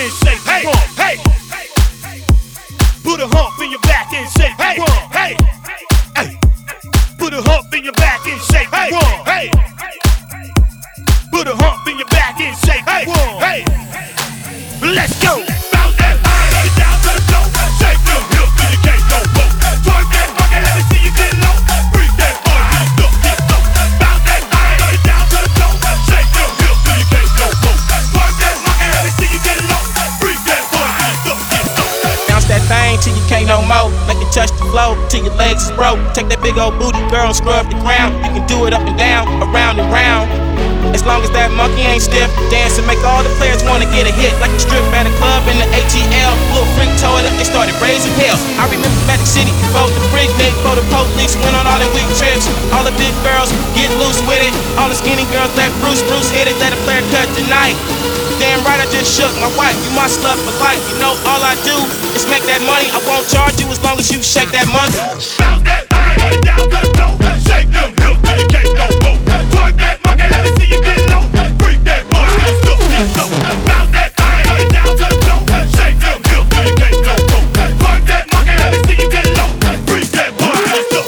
and say, hey, hey. Put a hump in your back and say, hey, hey, hey. Put a hump in your back and say, hey, hey. Put a hump in your back and say, hey, hey. Let's go. Bounce that line, get down to the floor. Shake them hips till you can't no more. Twerk that funky, let me see you get low. Freak that boy, get low. Bounce that line, get down to the floor. Shake them hips till you can't no more. Twerk that funky, let me see you get low. Freak that boy, get low. Bounce that thing till you can't no more. Make it touch the floor till your legs is broke. Take that big old booty, girl, and scrub the ground. You can do it up and down, around and round. As long as that monkey ain't stiff, dance and make all the players wanna get a hit. Like a strip at a club in the ATL. Little freak tore it up, they started raising hell. I remember Magic City, before the freak day, before the police went on all the week trips. All the big girls get loose with it. All the skinny girls let Bruce hit it. Let a player cut tonight. Damn right, I just shook my wife. You my slut for life. You know all I do is make that money. I won't charge you as long as you shake that monkey. Bounce that thing, get down to the floor. Shake them hips till you can't no more. Twerk that monkey, let me see you get low. Freak that boy, get low. Bounce that thing, get down to the floor. Shake them hips till you can't no more. Twerk that monkey, let me see you get low. Freak that boy, get low.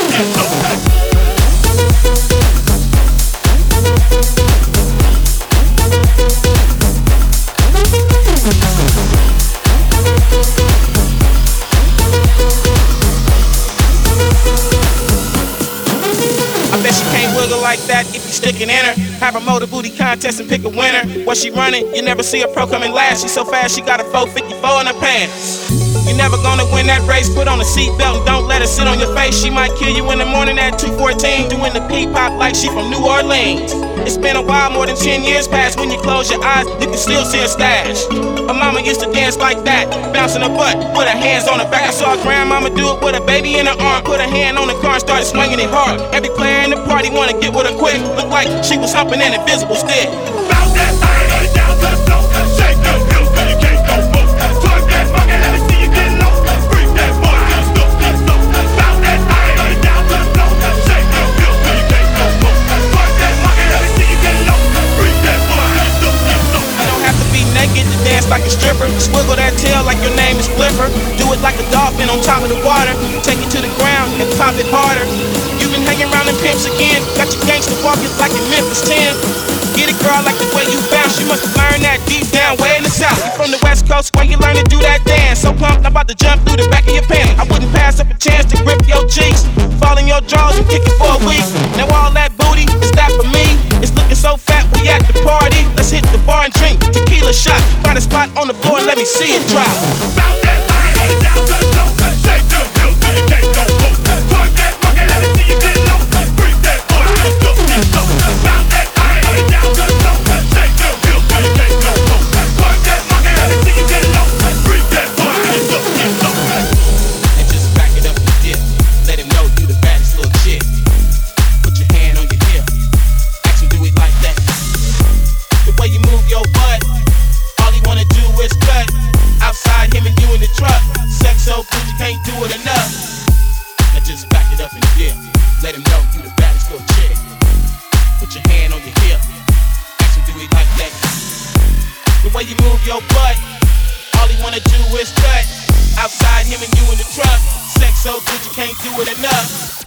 I bet she can't wiggle like that if you stick it in her. Have a motor booty contest and pick a winner. What she running, you never see a pro coming last. She so fast, she got a 454 in her pants. You're never gonna win that race. Put on a seatbelt and don't let her sit on your face. She might kill you in the morning at 2:14, doing the P-pop like she from New Orleans. It's been a while, more than 10 years past. When you close your eyes, you can still see her stash. Her mama used to dance like that, bouncing her butt, put her hands on her back. I saw her grandmama do it with a baby in her arm. Put her hand on the car and started swinging it hard. Every player in the party wanna get with her quick. Look like she was humping an invisible stick. Bounce that thing, get down to the floor. Shake them hips till you can't no more. Twerk that funky, let me see you get low. Freak that boy, get low. Bounce that thing, get down to the floor. Shake them hips till you can't no more. Twerk that funky, let me see you get low. Freak that boy, get low. You don't have to be naked to dance like a stripper. Swiggle that tail like your name is Flipper. Do it like a dolphin on top of the water. Take it to the ground and pop it harder. You've been hanging around in pimps again. Got your gangster walking like in Memphis 10. Get it, girl, like the way you bounce. You must have learned that deep down way in the south. You from the west coast where you learn to do that dance. So pumped, I'm about to jump through the back of your pants. I wouldn't pass up a chance to grip your cheeks, fall in your drawers and kick it for a week. Now all that booty, is that for me? It's looking so fat, we at the party. Let's hit the bar and drink tequila shot. Find a spot on the floor and let me see it drop. Bounce that thing, get down to the floor. Shake them hips till you can't no more. Twerk that monkey, let me see you get low. Freak that boy, get low. Bounce that thing, get down to the floor. Shake them hips till you can't no more. Twerk that monkey, let me see you get low. Freak that boy, get low. And just back it up and dip. Let him know you the baddest little chick. Put your hand on your hip. Ask him, do it like that. The way you move your butt, all he wanna do is cut. Outside, him and you in the truck. Sex so good you can't do it enough. Now just back it up and dip. Let him know you the baddest little chick. Put your hand on your hip. Ask him, do it like that. The way you move your butt, all he wanna do is cut. Outside, him and you in the truck. Sex so good you can't do it enough.